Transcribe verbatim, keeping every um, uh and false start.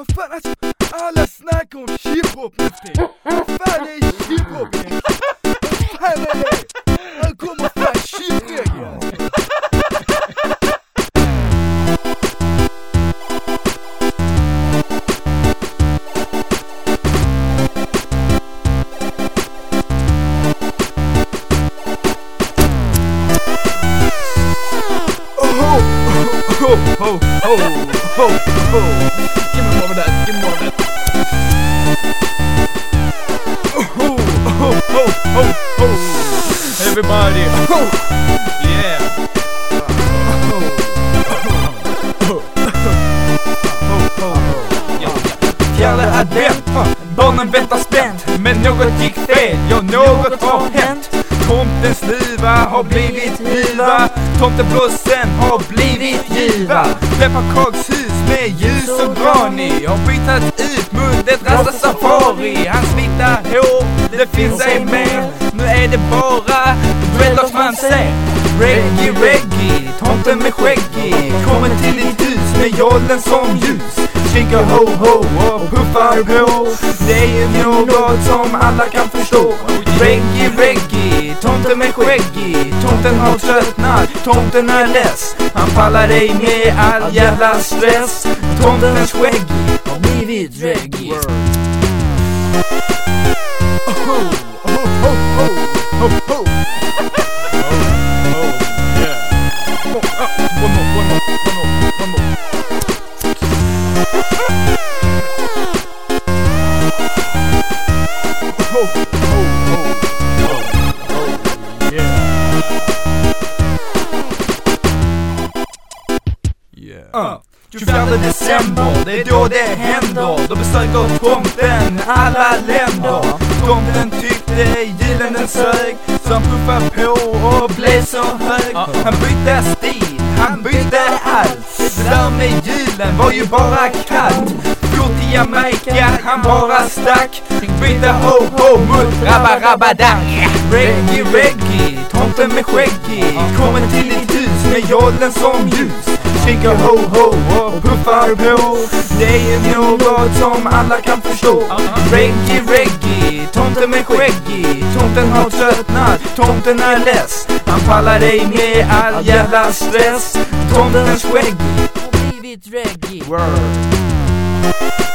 Vad fan alltså, alla snackar om hiphop nu för tiden. Vad fan är hiphop egentligen? Vad fan är det? Här kommer fan shitreggen. Ho, ho, ho, ho, ho. Give me more of that, give me more of that. Ho, ho, ho, ho, ho. Everybody, ho. Yeah. Ho, ho, ho, ho. Fjärde advent, barnen väntar spänt. Men något gick fel, ja något har hänt. Tomtens liva har blivit hiva. Tomteblossen har blivit giva. Pepparkakshus med ljus och grani har byttat ut mot ett rasta safari. Hans vita hår, det finns ej mer. Nu är det bara dreadlocks man ser. Reggae, reggae, tomten med skäggi kommer till ditt hus med jollen som ljus. Kika ho ho och puffar på. Det är ju något som alla kan förstå. Reggae, reggae, tomten med skäggi. Tomten har tröttnat, tomten är less. Han pallar dig med all jävla stress. Tomtens skäggi har blivit reggae. Oh, oh, oh, oh, oh, oh, oh. One more, one more, one more, one more. Oh, oh, oh, oh, oh, yeah. Yeah. Uh. tjugofjärde december, det är då det händer. Då besöker tomten alla länder. Tomten tyckte julen den sög, så han puffade på och blev så hög. Han bytte stil, han bytte allt. Det där med julen var ju bara kallt. Flott i Jamaica, han bara stack. Bytte ho ho mot rabba rabba dack. Reggae, reggae, tomten med skäggi kommer till ditt hus med jollen som ljus. Kika ho ho och puffar på. Det är ju något som alla kan förstå. Reggae, reggae, tomten med skäggi. Tomten har tröttnat, tomten är less. Han pallar dig med all jävla stress. Tomtens skäggi har blivit reggae. Word.